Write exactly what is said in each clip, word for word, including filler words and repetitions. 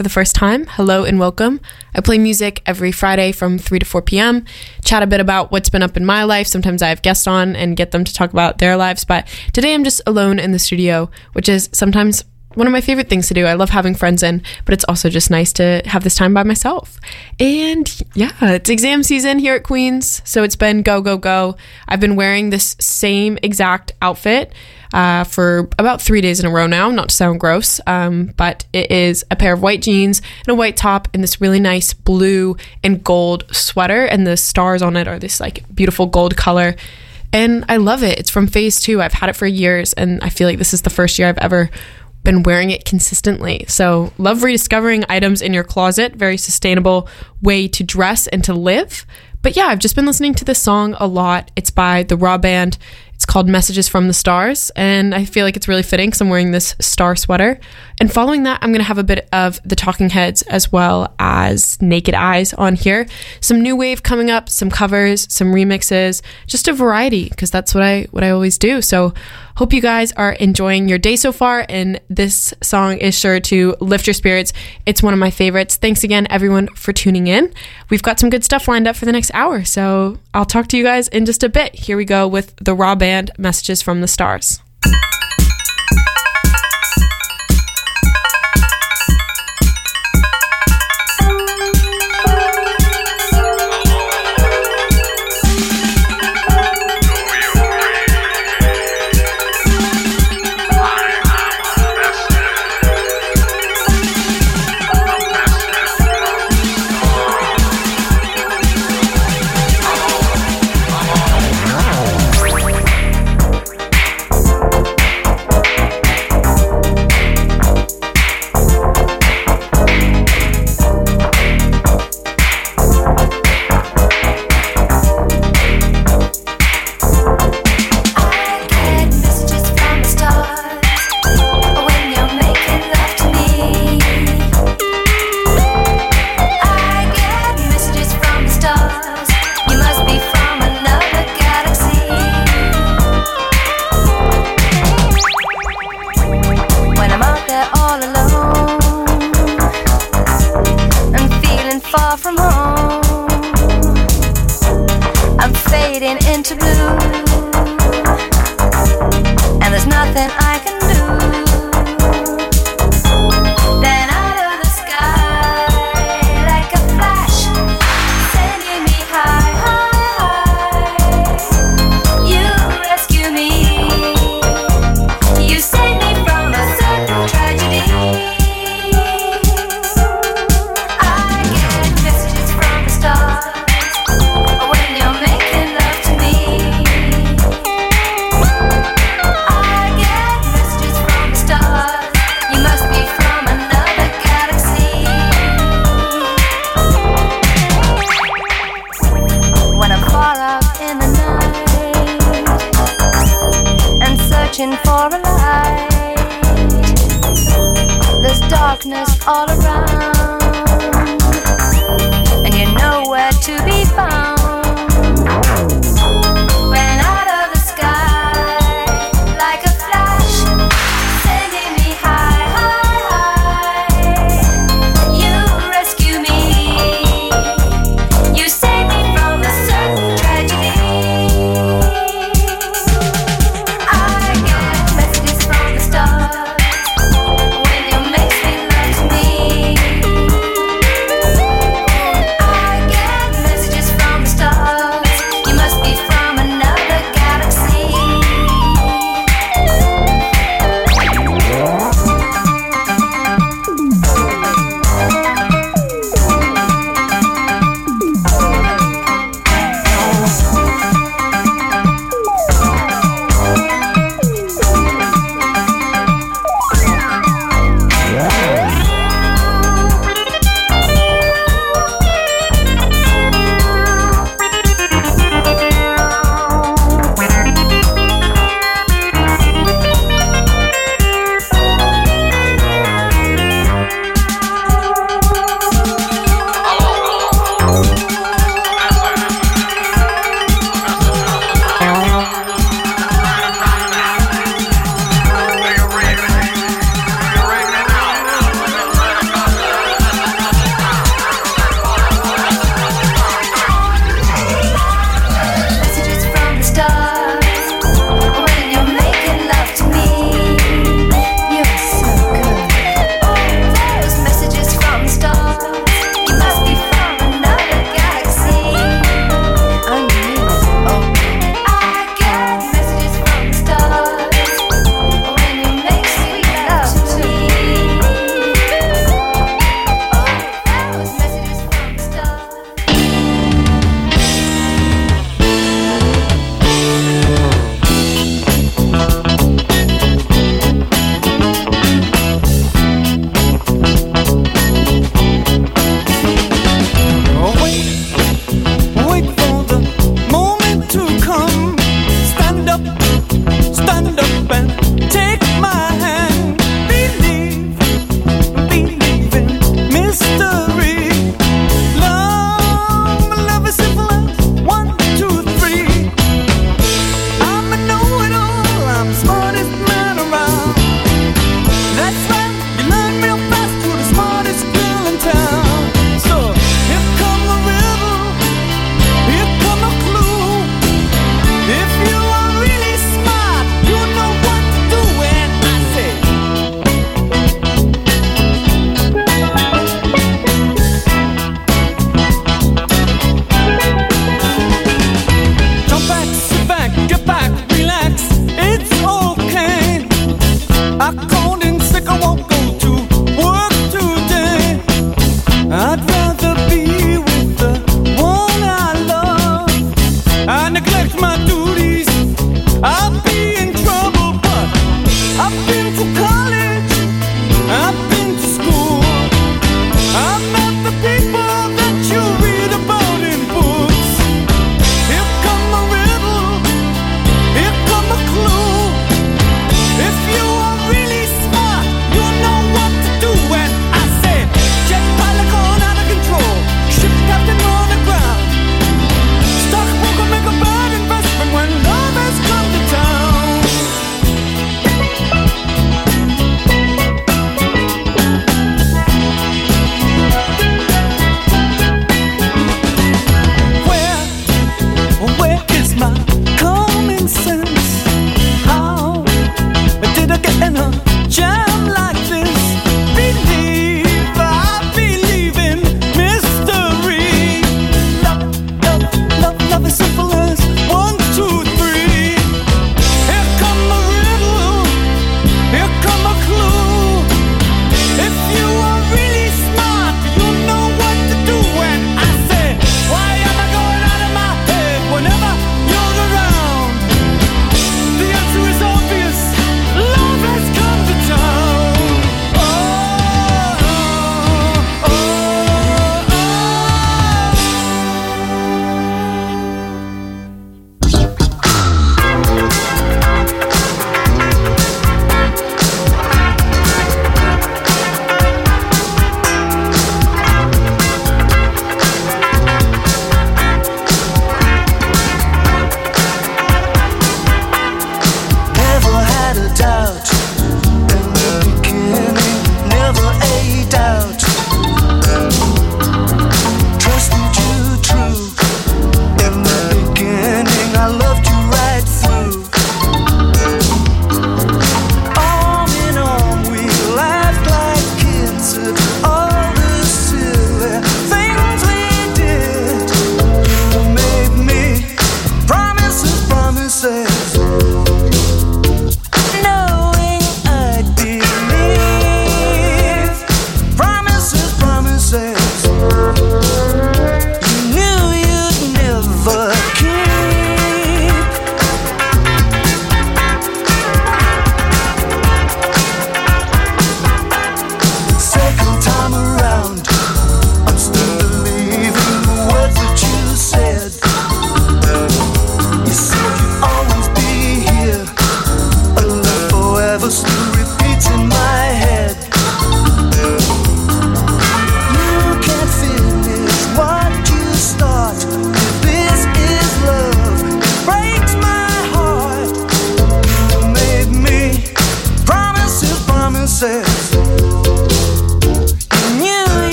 for the first time, hello and welcome. I play music every Friday from three to four p.m., chat a bit about what's been up in my life. Sometimes I have guests on and get them to talk about their lives, but today I'm just alone in the studio, which is sometimes one of my favorite things to do. I love having friends in, but it's also just nice to have this time by myself. And yeah, it's exam season here at Queen's, so it's been go, go, go. I've been wearing this same exact outfit uh, for about three days in a row now, not to sound gross, um, but it is a pair of white jeans and a white top and this really nice blue and gold sweater, and the stars on it are this like beautiful gold color. And I love it. It's from Phase Two. I've had it for years, and I feel like this is the first year I've ever been wearing it consistently. So love rediscovering items in your closet. Very sustainable way to dress and to live. But yeah, I've just been listening to this song a lot. It's by the Raw Band. It's called Messages from the Stars, and I feel like it's really fitting because I'm wearing this star sweater. And following that, I'm going to have a bit of the Talking Heads as well as Naked Eyes on here. Some new wave coming up, some covers, some remixes, just a variety, because that's what I what I always do. So hope you guys are enjoying your day so far, and this song is sure to lift your spirits. It's one of my favorites. Thanks again, everyone, for tuning in. We've got some good stuff lined up for the next hour, so I'll talk to you guys in just a bit. Here we go with the Raw Band, Messages from the Stars.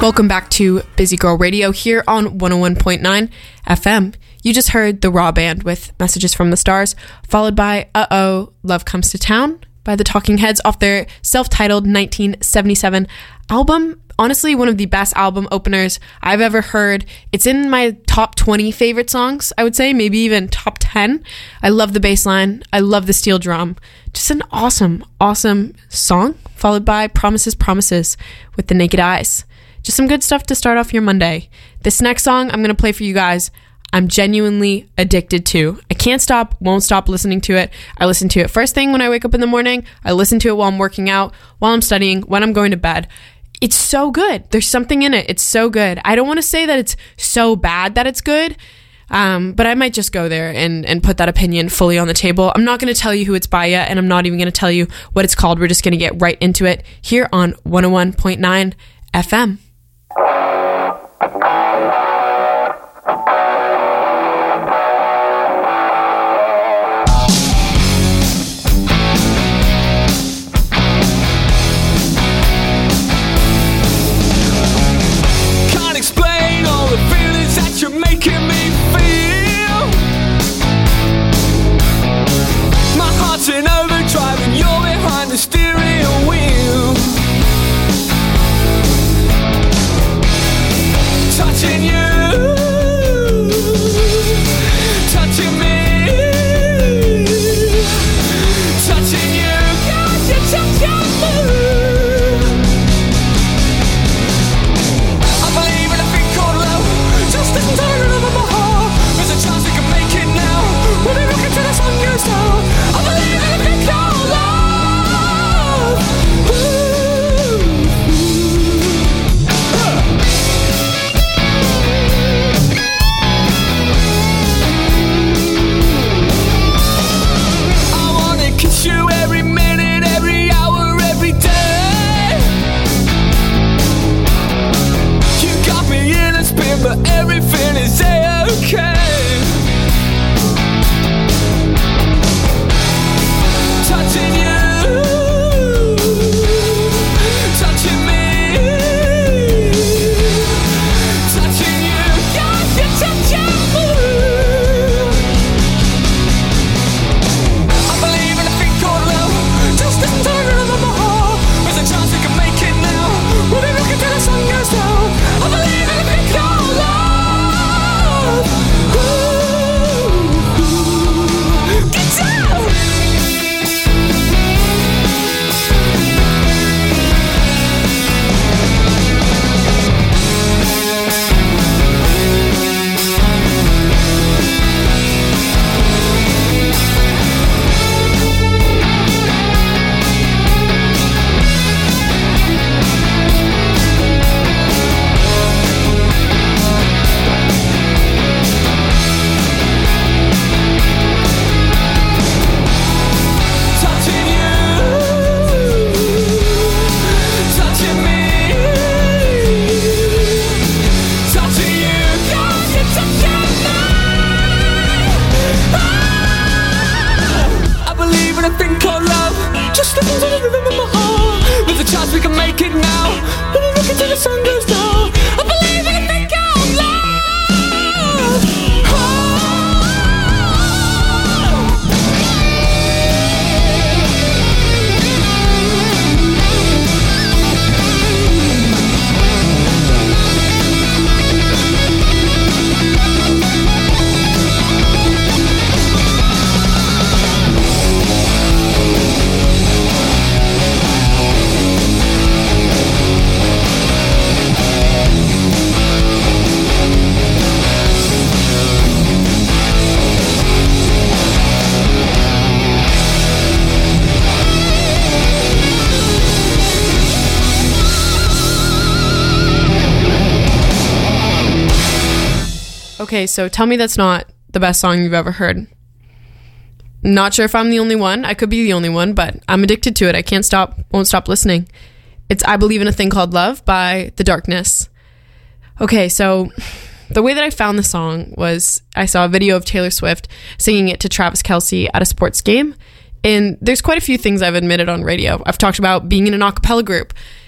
Welcome back to Busy Girl Radio here on one oh one point nine F M. You just heard the Raw Band with Messages from the Stars, followed by Uh-Oh, Love Comes to Town by the Talking Heads off their self-titled nineteen seventy-seven album. Honestly, one of the best album openers I've ever heard. It's in my top twenty favorite songs, I would say, maybe even top ten. I love the bass line. I love the steel drum. Just an awesome, awesome song, followed by Promises, Promises with the Naked Eyes. Just some good stuff to start off your Monday. This next song I'm going to play for you guys, I'm genuinely addicted to. I can't stop, won't stop listening to it. I listen to it first thing when I wake up in the morning. I listen to it while I'm working out, while I'm studying, when I'm going to bed. It's so good. There's something in it. It's so good. I don't want to say that it's so bad that it's good, um, but I might just go there and, and put that opinion fully on the table. I'm not going to tell you who it's by yet, and I'm not even going to tell you what it's called. We're just going to get right into it here on one oh one point nine F M. Steering wheel, touching you, touching me, touching you, cause you touching me. I believe in a thing called love, just listen to the rhythm of my heart. There's a chance we can make it now, we'll be looking till the sun goes down. I believe in a thing called love. You every minute, every hour, every day. You got me in a spin, but everything is A-okay. Touching you, touching me, touching you, yes, you're touching me. I believe in a thing called love, just listen to the rhythm of my heart. There's a chance we can make it now, we'll be looking till the sun goes down. I believe in a thing called love. Ooh, get down. We can make it now, but we're looking till the sun goes down. I believe in a thing called love. Okay, so tell me that's not the best song you've ever heard. Not sure if I'm the only one. I could be the only one, but I'm addicted to it. I can't stop, won't stop listening. It's I Believe in a Thing Called Love by The Darkness. Okay, so the way that I found the song was I saw a video of Taylor Swift singing it to Travis Kelce at a sports game. And there's quite a few things I've admitted on radio. I've talked about being in an a cappella group.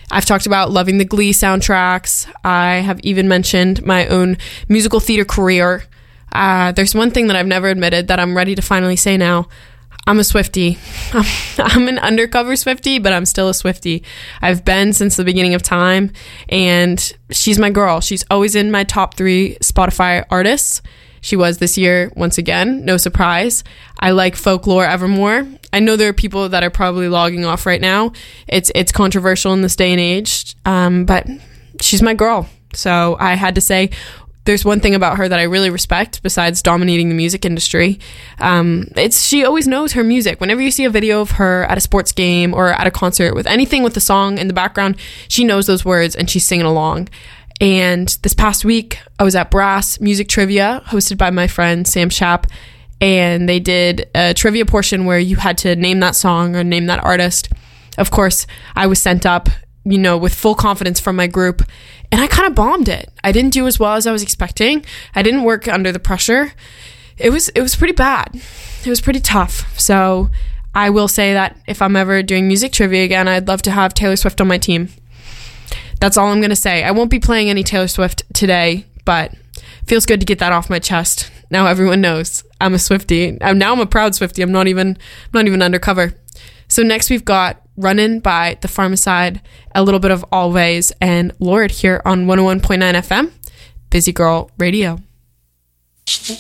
I've talked about loving the Glee soundtracks. I have even mentioned my own musical theater career. Uh, there's one thing that I've never admitted that I'm ready to finally say now. I'm a Swiftie. I'm, I'm an undercover Swiftie, but I'm still a Swiftie. I've been since the beginning of time, and she's my girl. She's always in my top three Spotify artists. She was this year, once again, no surprise. I like Folklore Evermore. I know there are people that are probably logging off right now. It's it's controversial in this day and age, um, but she's my girl. So I had to say, there's one thing about her that I really respect besides dominating the music industry. Um, it's she always knows her music. Whenever you see a video of her at a sports game or at a concert with anything with the song in the background, she knows those words and she's singing along. And this past week, I was at Brass Music Trivia, hosted by my friend Sam Shapp, and they did a trivia portion where you had to name that song or name that artist. Of course, I was sent up, you know, with full confidence from my group, and I kind of bombed it. I didn't do as well as I was expecting. I didn't work under the pressure. It was it was pretty bad. It was pretty tough. So I will say that if I'm ever doing music trivia again, I'd love to have Taylor Swift on my team. That's all I'm going to say. I won't be playing any Taylor Swift today, but feels good to get that off my chest. Now everyone knows I'm a Swiftie. I'm, now I'm a proud Swiftie. I'm not even I'm not even undercover. So next we've got Runnin' by The Pharmacide, a little bit of Always, and Lord here on one oh one point nine F M, Busy Girl Radio. Come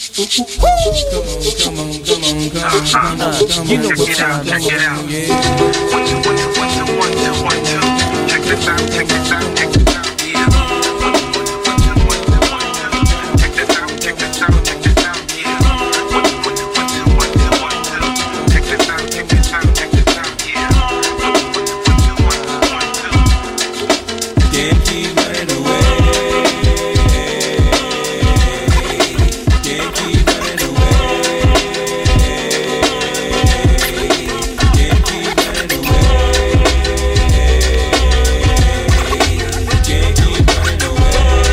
on, come on, come on, come on, come on, come on. You know what time, check it out. Yeah. One, two, one, two, one, two, one, two, one, two. Check this out, check this out, check this out, yeah. One, two, one, two, one, two, one, two. Check this out, check this out, check this out, yeah. One, two, one, two, one, two, one, two, one, two. Check this out, check this out, check this out, yeah. One, two, one, two, one, two, one, two. Can't keep running away. Can't keep running away. Can't keep running away. Can't keep running away.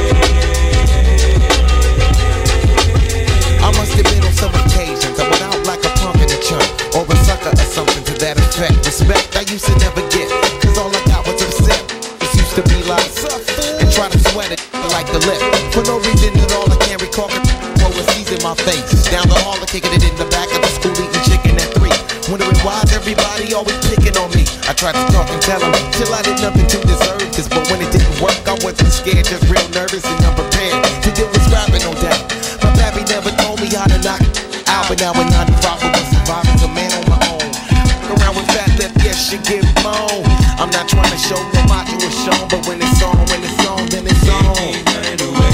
I must have been on some occasions I went out like a punk in a chunk, or a sucker or something to that effect. Respect I used to never get, cause all I got was upset. It used to be like, and try to sweat it like the lip. For no reason at all I can't recall it. Overseas in my face, down the hall, kicking it in the back of the school, eating chicken at three. Wondering why's everybody always picking on me. I tried to talk and tell them till I did nothing to deserve this, but when it didn't work, I wasn't scared, just real nervous and unprepared to deal with scrapping, no doubt. My pappy never told me how to knock it out, but now in ninety-five I was surviving, a man on my own. Around with fat lip, yes, you get moan. I'm not trying to show no macho is shown, but when it's on, when it's on, then it's on. Can't keep running away.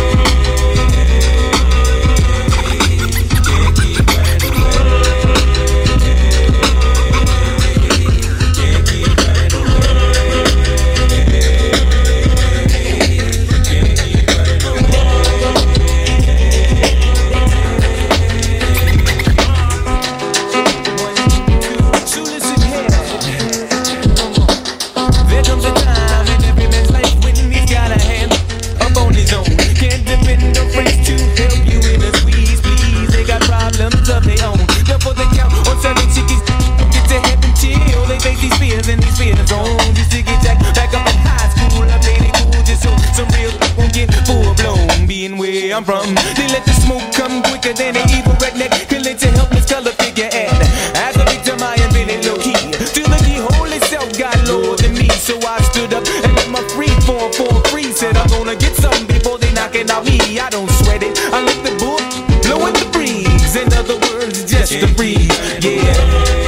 I'm from. They let the smoke come quicker than an evil redneck. Collect a helpless color figure and as a victim I invented low key. Till the keyhole itself got lower than me, so I stood up and let my free form for free. Said I'm gonna get something before they knock it out me. I don't sweat it. I let the bull blow with the breeze. In other words, just a breeze. Yeah.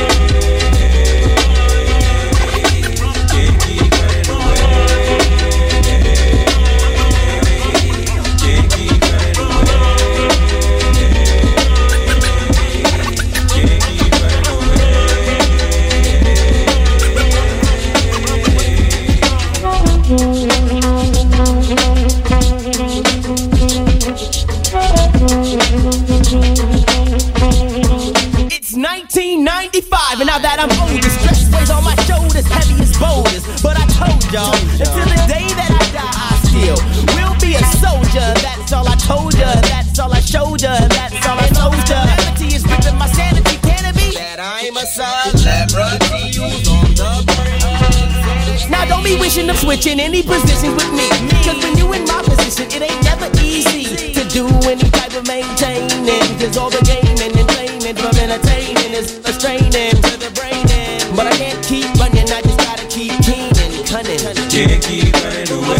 ninety-five, and now that I'm older, stress weighs on my shoulders, heavy as boulders. But I told y'all, until the day that I die, I still will be a soldier. That's all I told ya, that's all I showed ya, that's all I told ya. Celebrity is ripping my sanity, can it be? That I'm a celebrity who's on the brain. Now don't be wishing notion of switching any positions with me. Cause when you in my position, it ain't never easy to do any type of maintaining. Cause all the gaming and training from entertaining is a straining to the brain. But I can't keep running, I just gotta keep keen and cunning. Can't keep running away.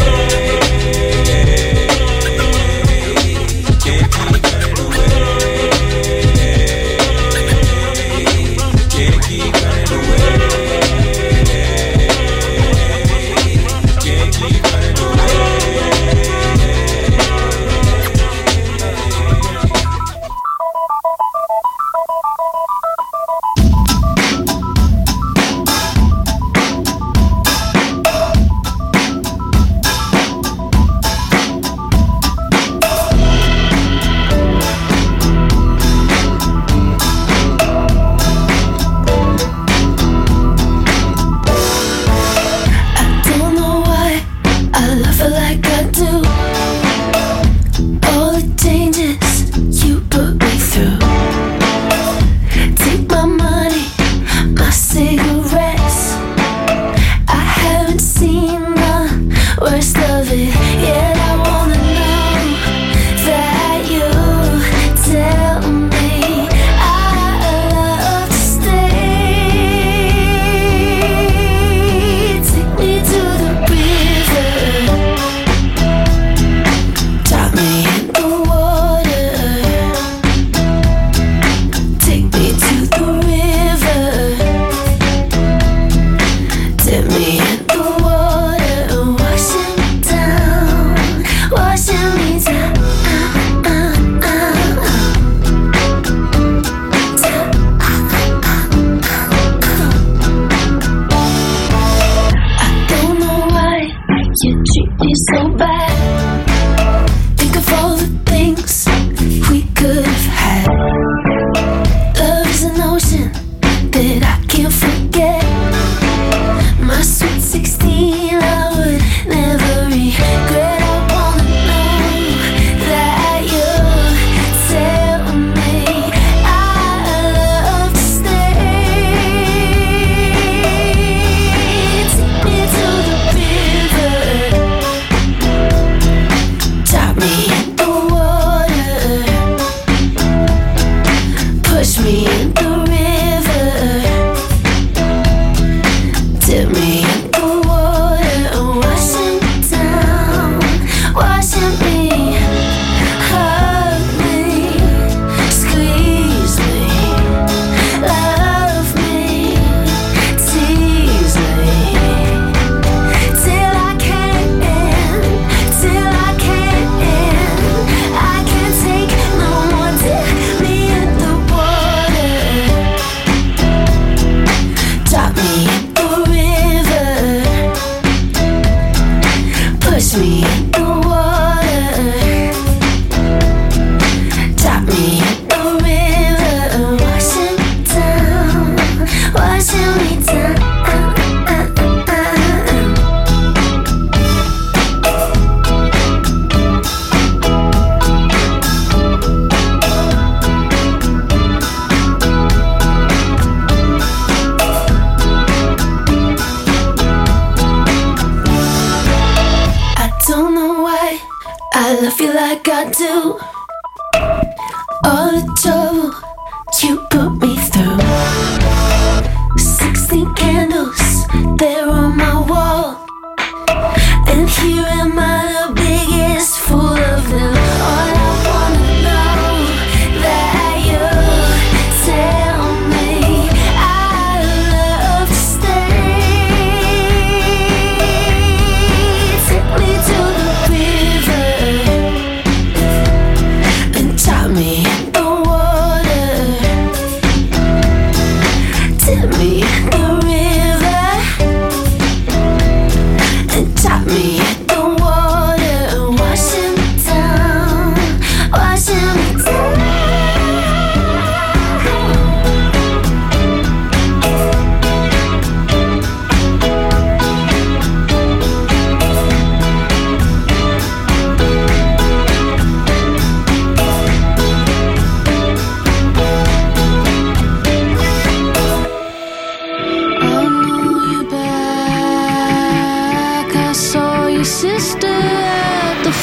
Can't keep running away. Can't keep running away. Can't keep running away. Me the water.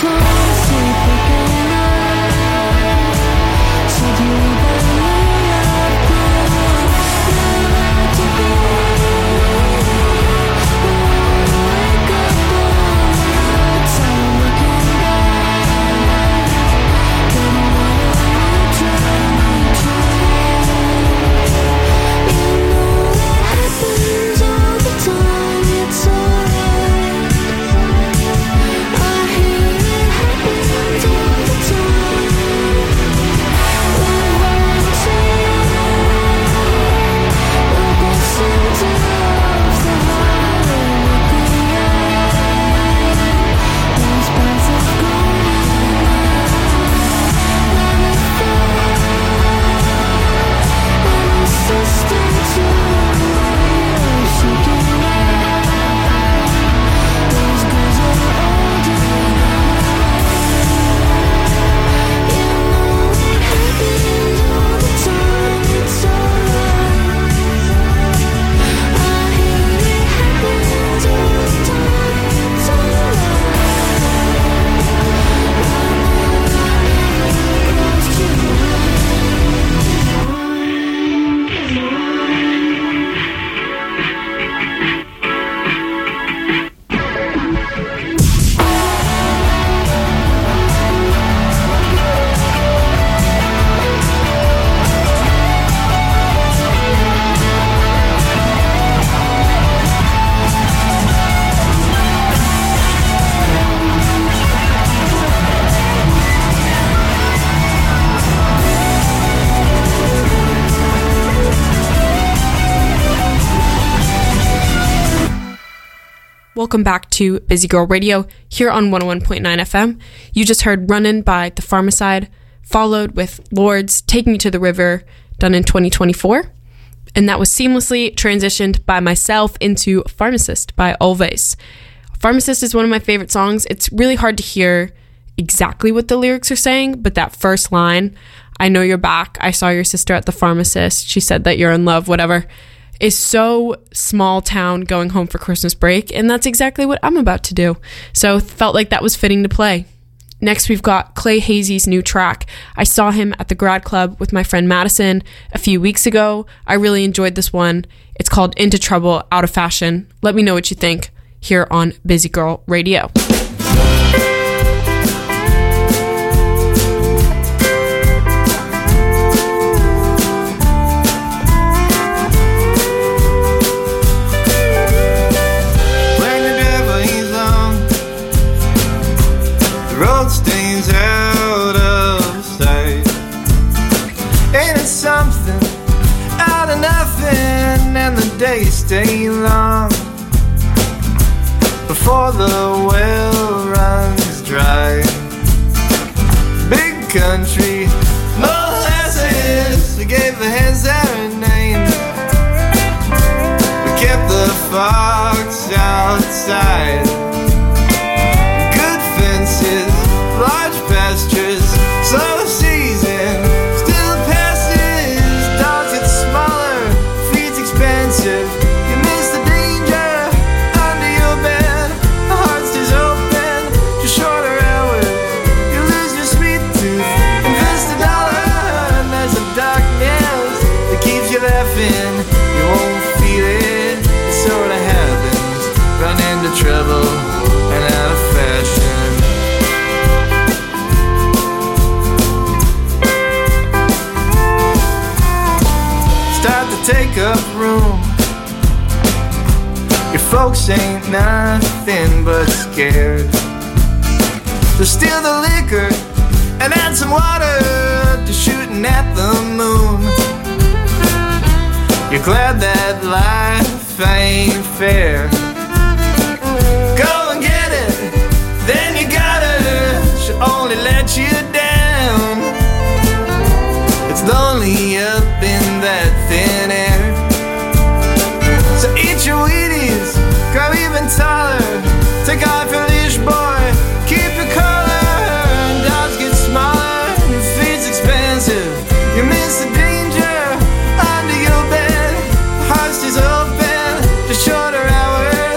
Welcome back to Busy Girl Radio here on one oh one point nine F M. You just heard Runnin' by The Pharmacide, followed with Lords, Take Me to the River, done in twenty twenty-four. And that was seamlessly transitioned by myself into Pharmacist by Always. Pharmacist is one of my favorite songs. It's really hard to hear exactly what the lyrics are saying, but that first line, I know you're back, I saw your sister at the pharmacist, she said that you're in love, whatever, is so small town going home for Christmas break, and that's exactly what I'm about to do. So felt like that was fitting to play. Next, we've got Clay Hazy's new track. I saw him at the Grad Club with my friend Madison a few weeks ago. I really enjoyed this one. It's called Into Trouble, Out of Fashion. Let me know what you think here on Busy Girl Radio. Stains out of sight. Ain't it something? Out of nothing, and the days stay long before the well runs dry. Big country, molasses. We gave the hens their name. We kept the fox outside. Good fences, large pastures, slow season, still passes. Dogs get smaller, feed's expensive. You miss the danger under your bed. The heart stays open to shorter hours. You lose your sweet tooth, invest a dollar, and there's a darkness that keeps you laughing. You won't feel it, it sorta happens. Run into trouble and out of fashion. Take up room. Your folks ain't nothing but scared. So steal the liquor and add some water to shooting at the moon. You're glad that life ain't fair. Go and get it, then you got her. She'll only let you down. It's lonely up in that thin air. So eat your Wheaties, grow even taller. Take off your leash, boy, keep your collar. And dogs get smaller, and feed's expensive. You miss the danger under your bed. Heart stays open to shorter hours.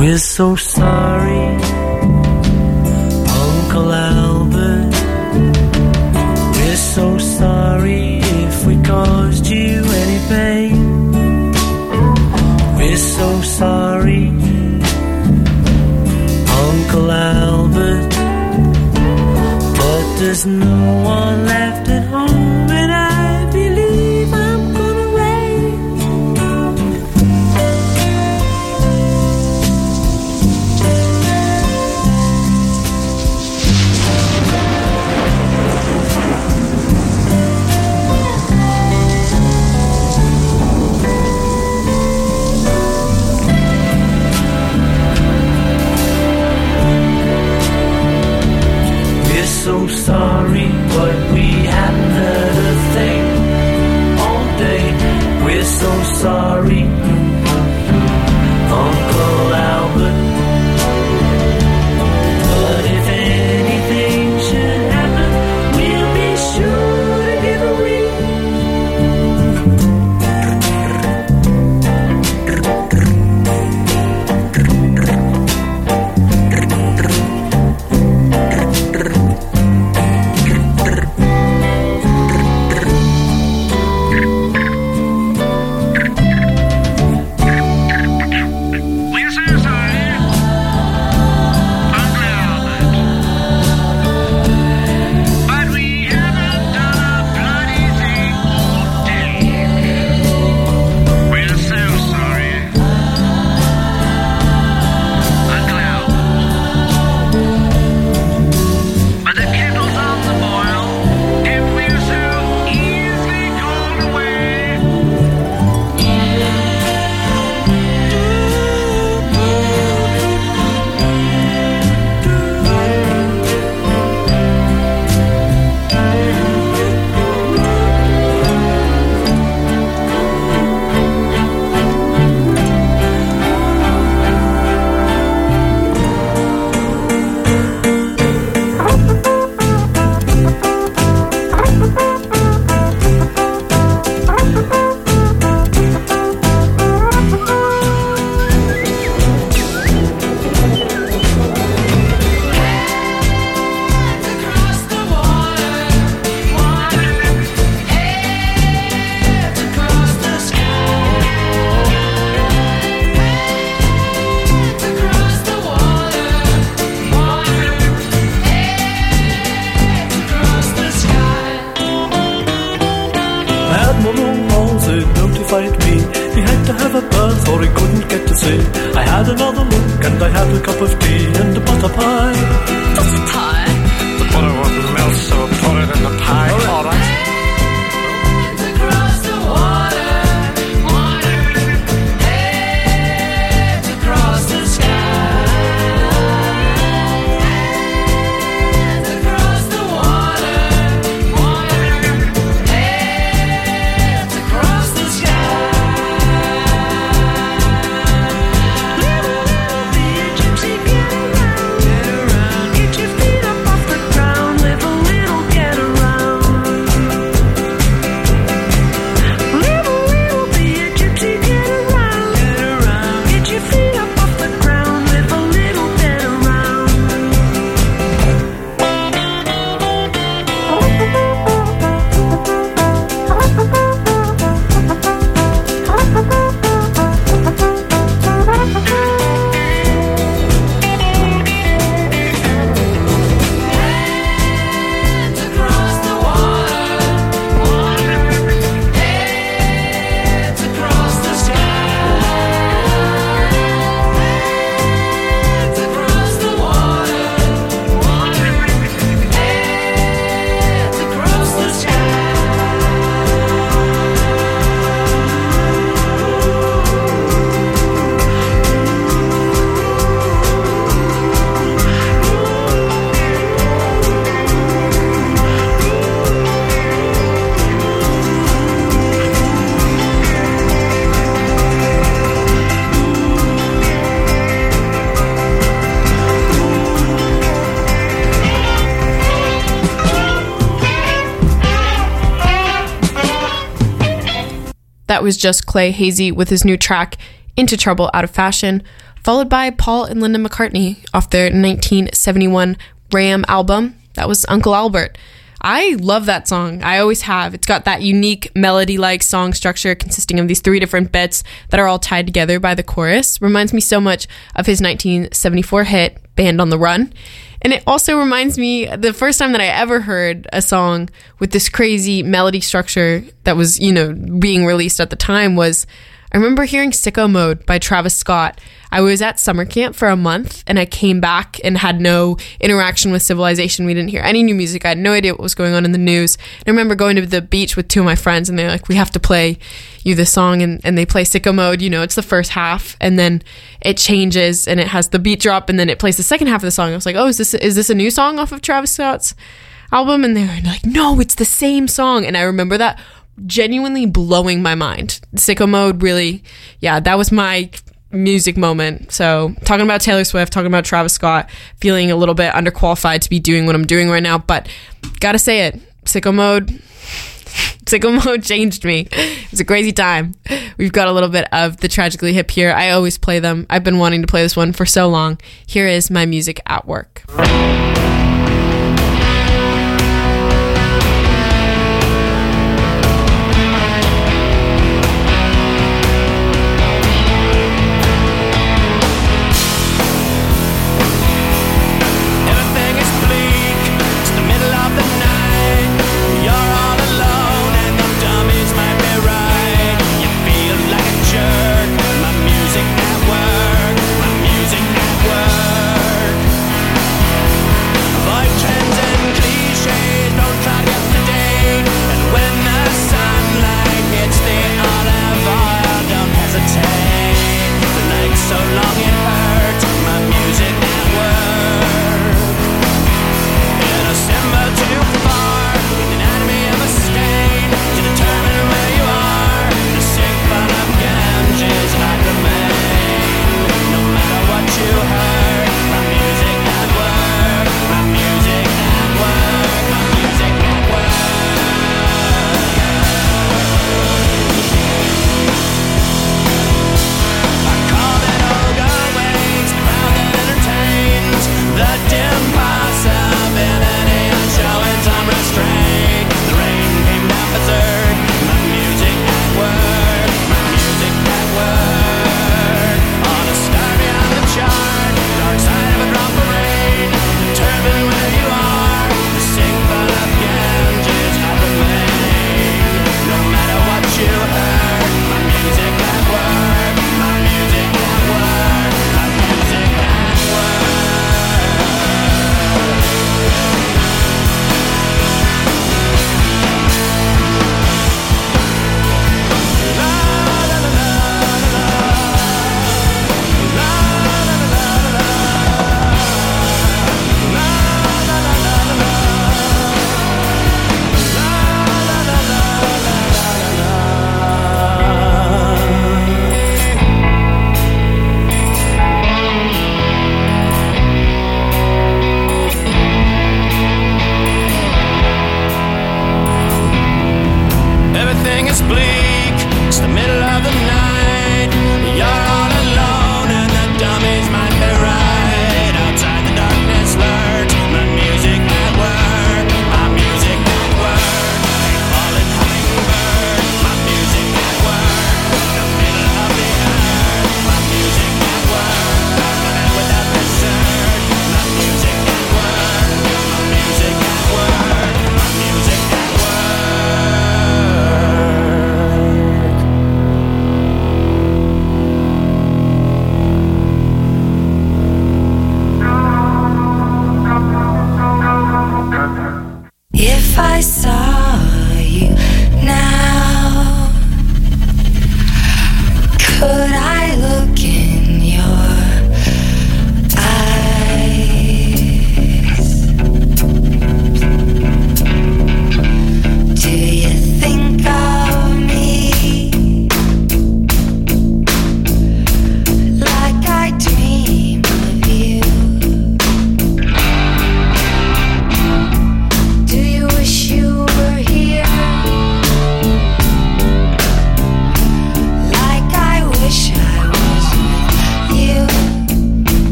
We're so sorry, Uncle Albert. We're so sorry if we caused you any pain. We're so sorry, Uncle Albert. But there's no one left at home, and I believe I'm gonna rain. We're so sorry, but we haven't heard a thing all day. We're so sorry, Uncle Albert. But if anything should happen, we'll be sure to give a ring. We're so sorry, Uncle Albert. But we haven't done a bloody thing all day. We're so sorry, Uncle Albert. But the kettle's on the boil, and we're so easily called away. Across the water, water, heads across the sky. Heads across the water, water, heads across the sky. Admiral Halsey notified me he had to have a birth or he couldn't get to sea. I had another look and I had a cup of tea and a butter pie. Butter pie? The butter wouldn't melt, so put it in the pie. All right. Heads across the water, water, heads across the sky. Heads across the water, water, heads across the sky. Little, little bee gypsy, get around, get around, get your feet up off the ground, live a little, get around. Little, little bee gypsy, get around, get around, get your feet up off the ground, live a little, get around. Heads across the water, water, heads across the sky. Heads across the water, water, heads across the sky. That was just Clay Hazy with his new track, Into Trouble Out of Fashion. followed by Paul and Linda McCartney off their nineteen seventy-one Ram album. That was Uncle Albert. I love that song. I always have. It's got that unique melody-like song structure consisting of these three different bits that are all tied together by the chorus. Reminds me so much of his nineteen seventy-four hit, Band on the Run. And it also reminds me, the first time that I ever heard a song with this crazy melody structure that was, you know, being released at the time was, I remember hearing Sicko Mode by Travis Scott. I was at summer camp for a month and I came back and had no interaction with civilization. We didn't hear any new music. I had no idea what was going on in the news. And I remember going to the beach with two of my friends and they're like, we have to play you this song. And, and they play Sicko Mode. You know, it's the first half and then it changes and it has the beat drop and then it plays the second half of the song. I was like, oh, is this, is this a new song off of Travis Scott's album? And they were like, no, it's the same song. And I remember that genuinely blowing my mind. Sicko Mode really, yeah, that was my music moment. So talking about Taylor Swift, talking about Travis Scott, feeling a little bit underqualified to be doing what I'm doing right now, but gotta say it, Sicko Mode Sicko Mode changed me. It was a crazy time. We've got a little bit of the Tragically Hip here. I always play them. I've been wanting to play this one for so long. Here is My Music at Work. Work, my music at work.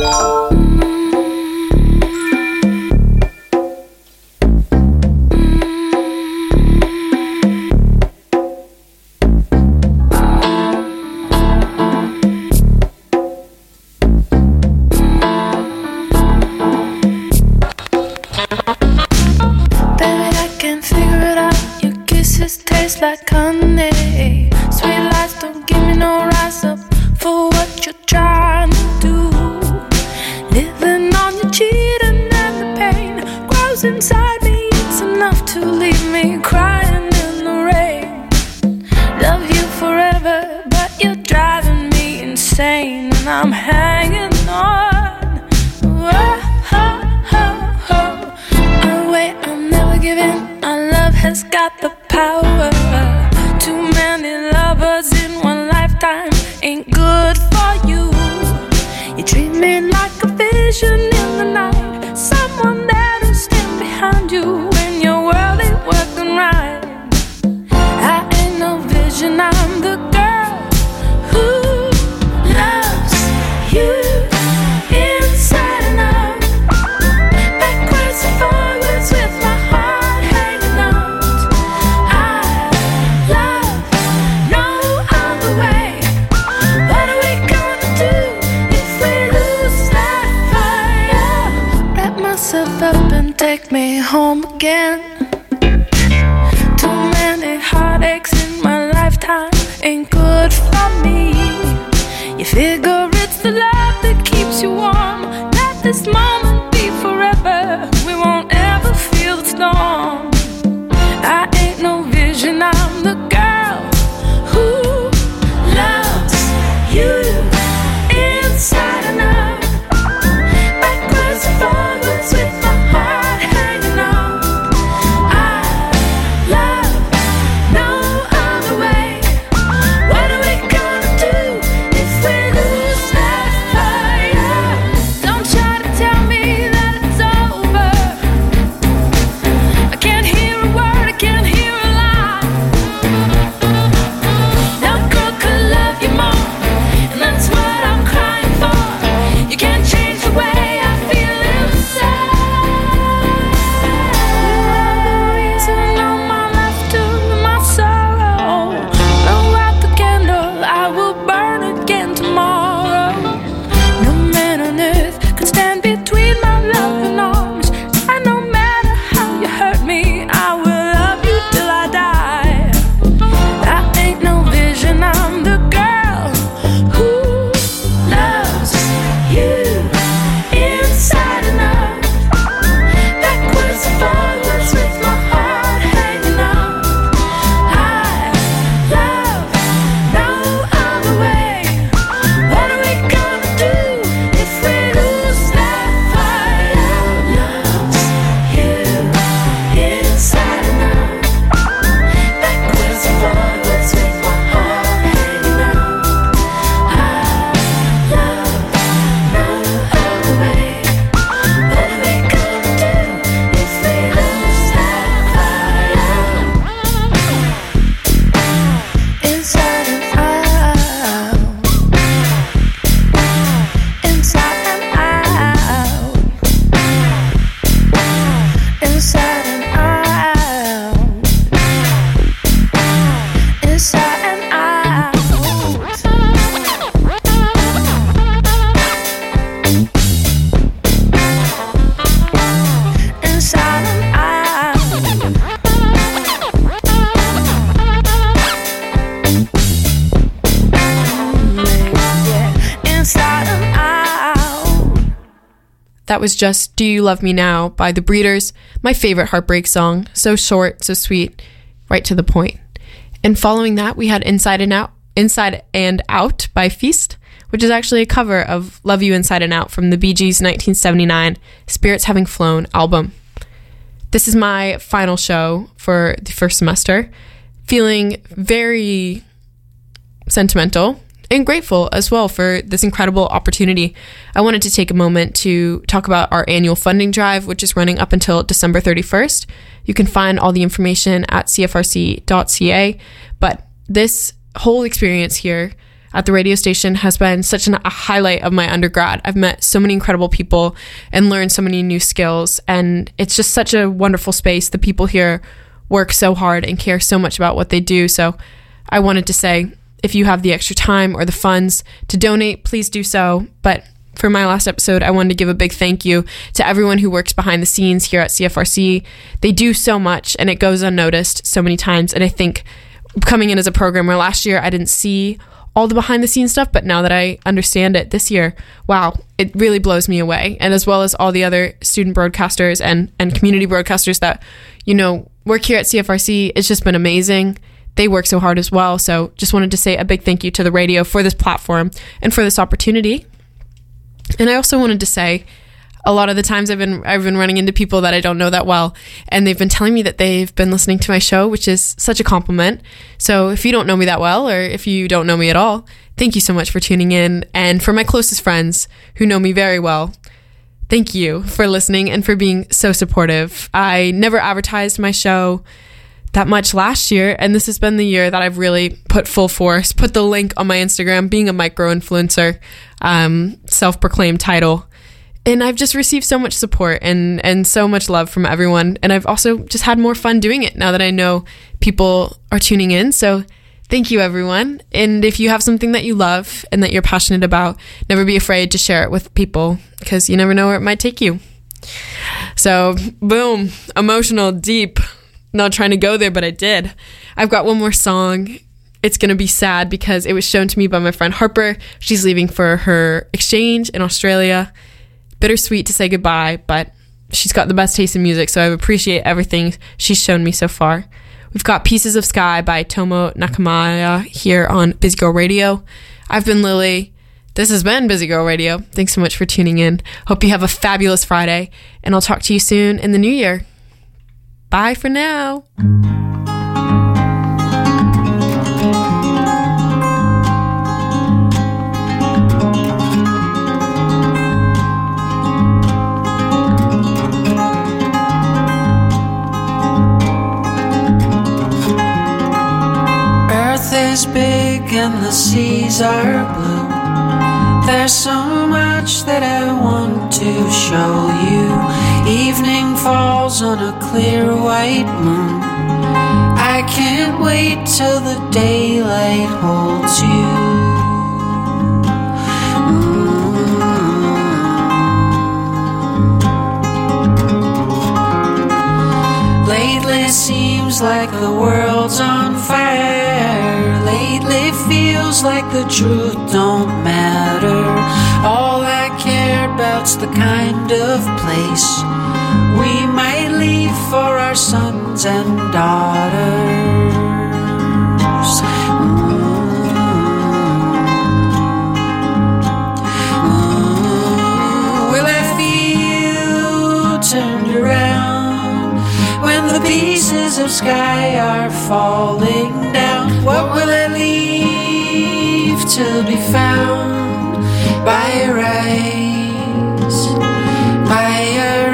Like honey, sweet lies don't give me no rise up for what you're trying to do. Living on your cheating and the pain grows inside me. It's enough to leave me crying in the rain. Love you forever, but you're driving me insane, and I'm hanging on. Oh, oh, oh, oh. Oh wait, I'll never give in. Our love has got the power. Too many lovers in one lifetime ain't good for you. You treat me like a vision in the night, someone there to stand behind you when your world ain't working right. I ain't no vision, I'm the girl who loves you inside and out, backwards and forwards with my heart hanging out. Up and take me home again. Too many heartaches in my lifetime ain't good for me. You figure it's the love that keeps you warm. Let this moment be forever. We won't ever feel the storm. I ain't no vision, I'm the girl who loves you inside and out, backwards and forwards with my heart hanging out. I love no other way. What are we gonna do if we lose that fire? Don't try to tell me that it's over. I can't hear a word, I can't hear a lie. No girl could love you more, and that's what I'm crying for. You can't change the way I feel inside. Reason on my life to my sorrow. Blow out the candle, I will burn again tomorrow. No man on earth could stand between my loving arms. And no matter how you hurt me, I will love you till I die. I ain't no vision, I'm the girl who loves you inside and out, backwards and forwards with my heart hanging out. I love no other way. What are we gonna do if we lose that fire? Loves you inside and out, backwards and forwards with my heart hanging out. I love no other way. What are we gonna do if we lose that fire? Inside and out, inside and out, inside and out, inside and out. Inside and out. Yeah. Inside and out. That was just Do You Love Me Now by The Breeders, my favorite heartbreak song. So short, so sweet, right to the point. And following that, we had Inside and Out, Inside and Out by Feast, which is actually a cover of Love You Inside and Out from the Bee Gees' nineteen seventy-nine Spirits Having Flown album. This is my final show for the first semester, feeling very sentimental and grateful as well for this incredible opportunity. I wanted to take a moment to talk about our annual funding drive, which is running up until December thirty-first. You can find all the information at c f r c dot c a, but this whole experience here at the radio station has been such an, a highlight of my undergrad. I've met so many incredible people and learned so many new skills, and it's just such a wonderful space. The people here work so hard and care so much about what they do. So I wanted to say, if you have the extra time or the funds to donate, please do so. But for my last episode, I wanted to give a big thank you to everyone who works behind the scenes here at C F R C. They do so much, and it goes unnoticed so many times. And I think coming in as a programmer last year, I didn't see all the behind the scenes stuff, but now that I understand it this year, wow, it really blows me away. And as well as all the other student broadcasters and, and community broadcasters that, you know, work here at C F R C, it's just been amazing. They work so hard as well. So just wanted to say a big thank you to the radio for this platform and for this opportunity. And I also wanted to say, a lot of the times I've been I've been running into people that I don't know that well, and they've been telling me that they've been listening to my show, which is such a compliment. So if you don't know me that well, or if you don't know me at all, thank you so much for tuning in. And for my closest friends who know me very well, thank you for listening and for being so supportive. I never advertised my show that much last year, and this has been the year that I've really put full force, put the link on my Instagram, being a micro-influencer, um, self-proclaimed title. And I've just received so much support and, and so much love from everyone. And I've also just had more fun doing it now that I know people are tuning in. So thank you, everyone. And if you have something that you love and that you're passionate about, never be afraid to share it with people, because you never know where it might take you. So boom, emotional, deep, not trying to go there, but I did. I've got one more song. It's going to be sad because it was shown to me by my friend Harper. She's leaving for her exchange in Australia. Bittersweet to say goodbye, but she's got the best taste in music, so I appreciate everything she's shown me so far. We've got Pieces of Sky by Tomo Nakamaya here on Busy Girl Radio. I've been Lily. This has been Busy Girl Radio. Thanks so much for tuning in. Hope you have a fabulous Friday, and I'll talk to you soon in the new year. Bye for now. Is big and the seas are blue. There's so much that I want to show you. Evening falls on a clear white moon. I can't wait till the daylight holds you. Mm. Lately seems like the world's on fire. Lately feels like the truth don't matter. All I care about's the kind of place we might leave for our sons and daughters. Ooh. Ooh. Will I feel turned around when the pieces of sky are falling down? What will I leave to be found by your eyes, by your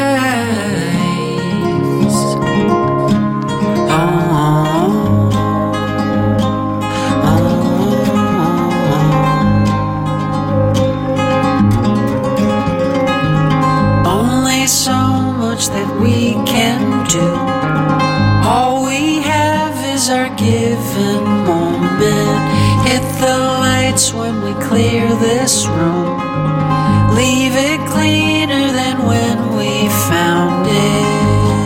eyes? Oh, oh, oh. Only so much that we can do. All we have is our given moment. Hit the lights when we clear this room. Leave it cleaner than when we found it.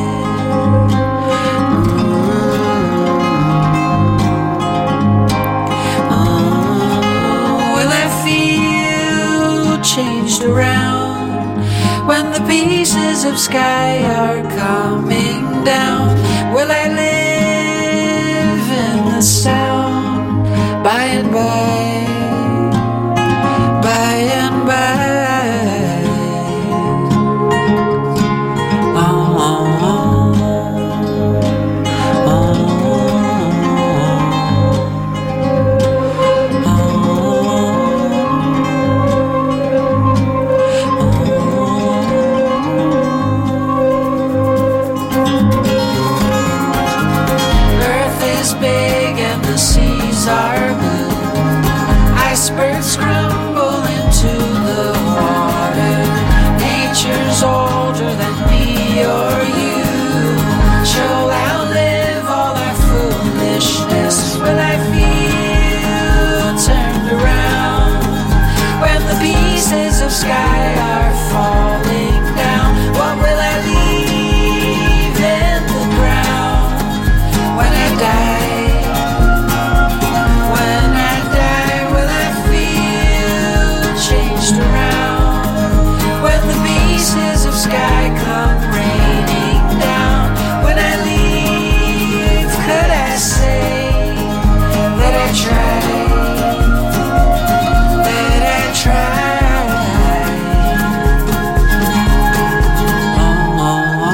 Mm. Oh, will I feel changed around when the pieces of sky are coming down? Will I live in the sound by and by, by and by? Oh, oh, oh, oh, Earth is big and the seas are blue. sky are falling down. What will I leave in the ground when I die? When I die, will I feel changed around? When the pieces of sky come raining down. When I leave, could I say that I tried, that I tried? Oh, oh,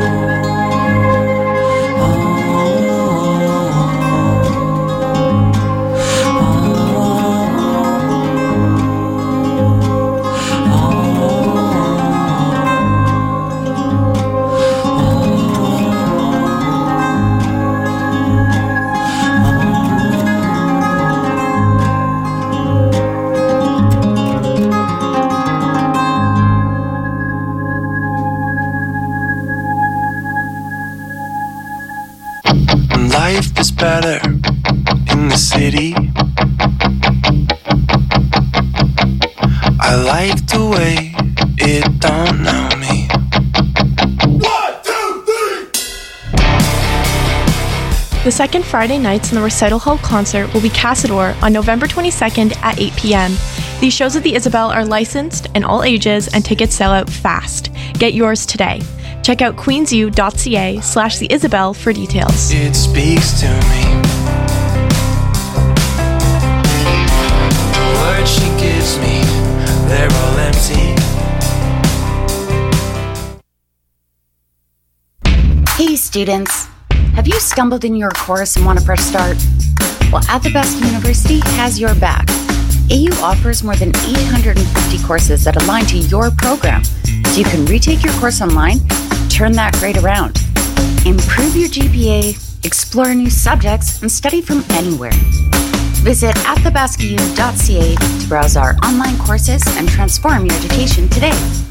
oh, Life is better in the city. I like the way it don't know me. The second Friday nights in the Recital Hall concert will be Cassador on November twenty-second at eight p.m. These shows at the Isabel are licensed and all ages, and tickets sell out fast. Get yours today. Check out queensu.ca slash the Isabel for details. It speaks to me. The words she gives me, they're all empty. Hey students, have you stumbled in your course and want to press start? Well, Athabasca University has your back. A U offers more than eight hundred fifty courses that align to your program, so you can retake your course online, turn that grade around, improve your G P A, explore new subjects, and study from anywhere. Visit athabasca u dot c a to browse our online courses and transform your education today.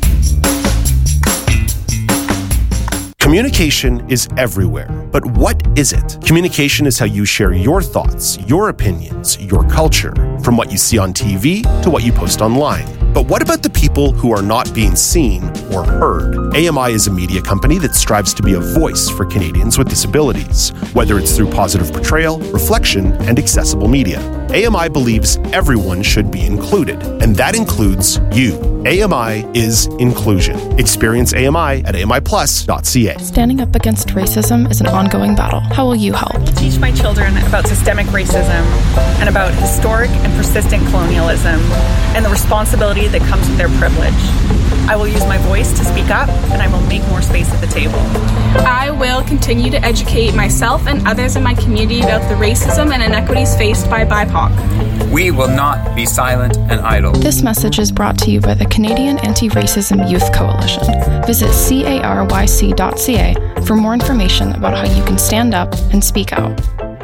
Communication is everywhere, but what is it? Communication is how you share your thoughts, your opinions, your culture, from what you see on T V to what you post online. But what about the people who are not being seen or heard? A M I is a media company that strives to be a voice for Canadians with disabilities, whether it's through positive portrayal, reflection, and accessible media. A M I believes everyone should be included, and that includes you. A M I is inclusion. Experience A M I at a m i plus dot c a. Standing up against racism is an ongoing battle. How will you help? Teach my children about systemic racism and about historic and persistent colonialism and the responsibility that comes with their privilege. I will use my voice to speak up, and I will make more space at the table. I will continue to educate myself and others in my community about the racism and inequities faced by B I P O C. We will not be silent and idle. This message is brought to you by the Canadian Anti-Racism Youth Coalition. Visit caryc dot c a for more information about how you can stand up and speak out.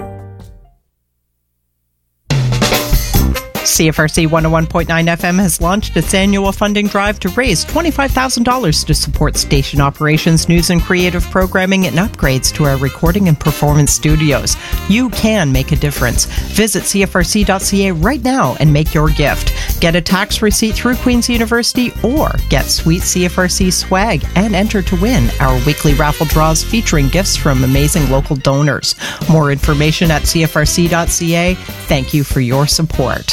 C F R C one oh one point nine F M has launched its annual funding drive to raise twenty-five thousand dollars to support station operations, news and creative programming, and upgrades to our recording and performance studios. You can make a difference. Visit c f r c dot c a right now and make your gift. Get a tax receipt through Queen's University or get sweet C F R C swag and enter to win our weekly raffle draws featuring gifts from amazing local donors. More information at c f r c dot c a. Thank you for your support.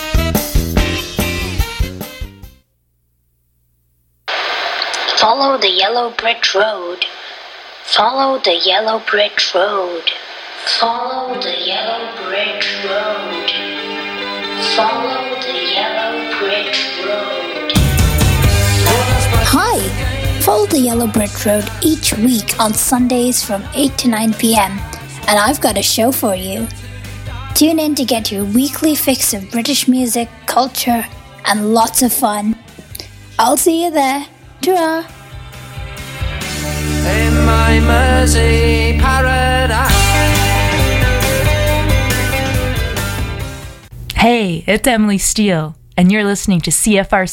Follow the yellow brick road. Follow the yellow brick road. Follow the yellow brick road. Follow the yellow brick road. Hi! Follow the yellow brick road each week on Sundays from eight to nine p.m. And I've got a show for you. Tune in to get your weekly fix of British music, culture, and lots of fun. I'll see you there. Ta-ra! In my Mersey paradise. Hey, it's Emily Steele, and you're listening to C F R